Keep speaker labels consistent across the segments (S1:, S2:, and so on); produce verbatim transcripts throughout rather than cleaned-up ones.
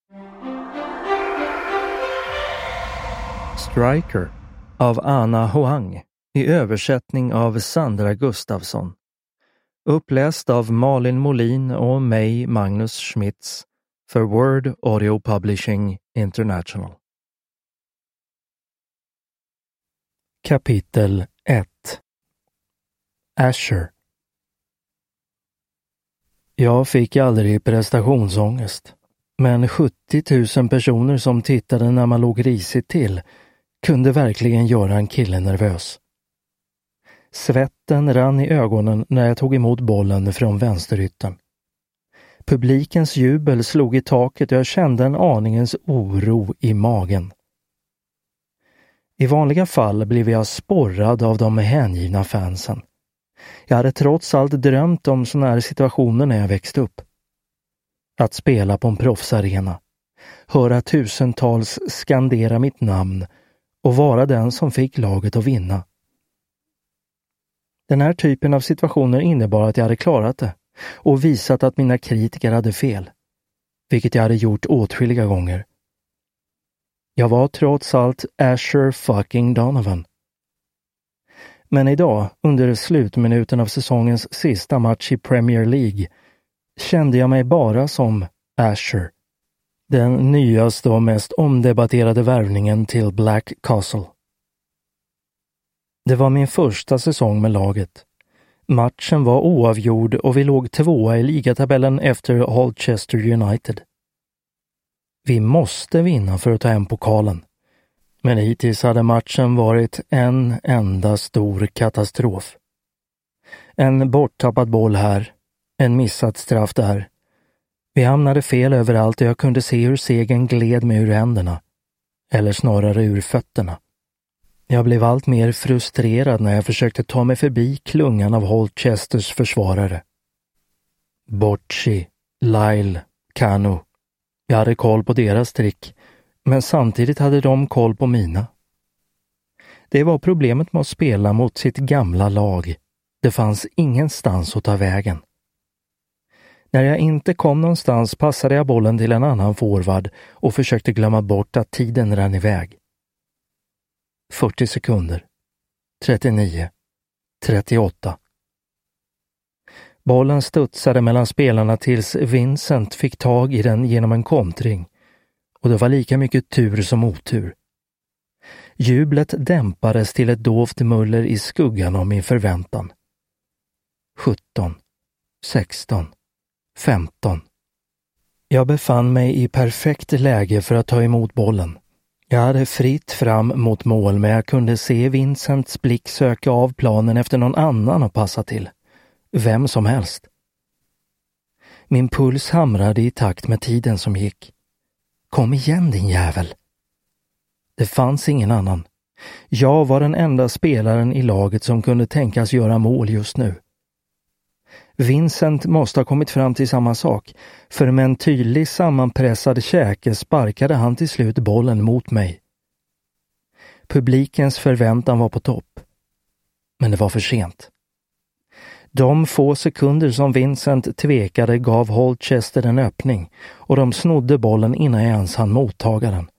S1: Striker av Anna Hoang i översättning av Sandra Gustafsson. Uppläst av Malin Molin och mig, Magnus Schmitz, för Word Audio Publishing International. Kapitel ett. Asher. Jag fick aldrig prestationsångest, men sjuttio tusen personer som tittade när man låg risigt till kunde verkligen göra en kille nervös. Svetten rann i ögonen när jag tog emot bollen från vänsterytten. Publikens jubel slog i taket och jag kände en aningens oro i magen. I vanliga fall blev jag sporrad av de hängivna fansen. Jag hade trots allt drömt om såna här situationer när jag växte upp. Att spela på en proffsarena, höra tusentals skandera mitt namn och vara den som fick laget att vinna. Den här typen av situationer innebar att jag hade klarat det och visat att mina kritiker hade fel, vilket jag hade gjort åtskilliga gånger. Jag var trots allt Asher fucking Donovan. Men idag, under slutminuten av säsongens sista match i Premier League, kände jag mig bara som Asher. Den nyaste och mest omdebatterade värvningen till Black Castle. Det var min första säsong med laget. Matchen var oavgjord och vi låg tvåa i ligatabellen efter Holchester United. Vi måste vinna för att ta hem pokalen. Men hittills hade matchen varit en enda stor katastrof. En borttappad boll här, en missad straff där. Vi hamnade fel överallt och jag kunde se hur segern gled mig ur händerna. Eller snarare ur fötterna. Jag blev allt mer frustrerad när jag försökte ta mig förbi klungan av Holchesters försvarare. Bocci, Lyle, Kanu. Jag hade koll på deras trick, men samtidigt hade de koll på mina. Det var problemet med att spela mot sitt gamla lag. Det fanns ingenstans att ta vägen. När jag inte kom någonstans passade jag bollen till en annan forward och försökte glömma bort att tiden rann iväg. fyrtio sekunder. trettionio. trettioåtta. Bollen studsade mellan spelarna tills Vincent fick tag i den genom en kontring. Och det var lika mycket tur som otur. Jublet dämpades till ett dovt muller i skuggan av min förväntan. sjutton. sexton. femton. Jag befann mig i perfekt läge för att ta emot bollen. Jag hade fritt fram mot mål, men jag kunde se Vincents blick söka av planen efter någon annan att passa till. Vem som helst. Min puls hamrade i takt med tiden som gick. Kom igen, din jävel. Det fanns ingen annan. Jag var den enda spelaren i laget som kunde tänkas göra mål just nu. Vincent måste ha kommit fram till samma sak, för med en tydlig sammanpressad käke sparkade han till slut bollen mot mig. Publikens förväntan var på topp. Men det var för sent. De få sekunder som Vincent tvekade gav Holchester en öppning och de snodde bollen innan jag ens hann mottaga den.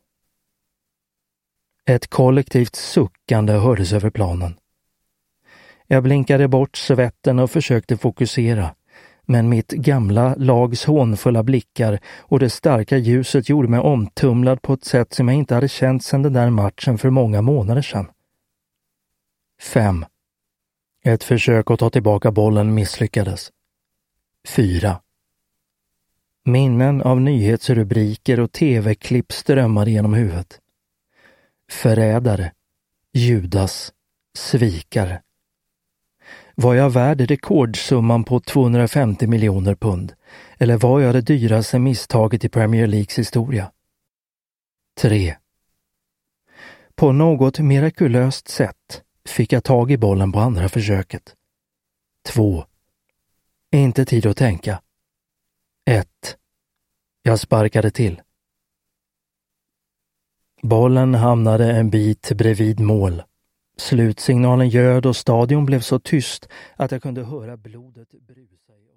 S1: Ett kollektivt suckande hördes över planen. Jag blinkade bort svetten och försökte fokusera, men mitt gamla lags hånfulla blickar och det starka ljuset gjorde mig omtumlad på ett sätt som jag inte hade känt sedan den där matchen för många månader sedan. Fem. Ett försök att ta tillbaka bollen misslyckades. Fyra. Minnen av nyhetsrubriker och tv-klipp strömmade genom huvudet. Förrädare, Judas, svikare. Var jag värd rekordsumman på tvåhundrafemtio miljoner pund? Eller var jag det dyraste misstaget i Premier Leagues historia? Tre. På något mirakulöst sätt fick jag tag i bollen på andra försöket. Två. Inte tid att tänka. Ett. Jag sparkade till. Bollen hamnade en bit bredvid mål. Slutsignalen ljöd och stadion blev så tyst att jag kunde höra blodet brusa i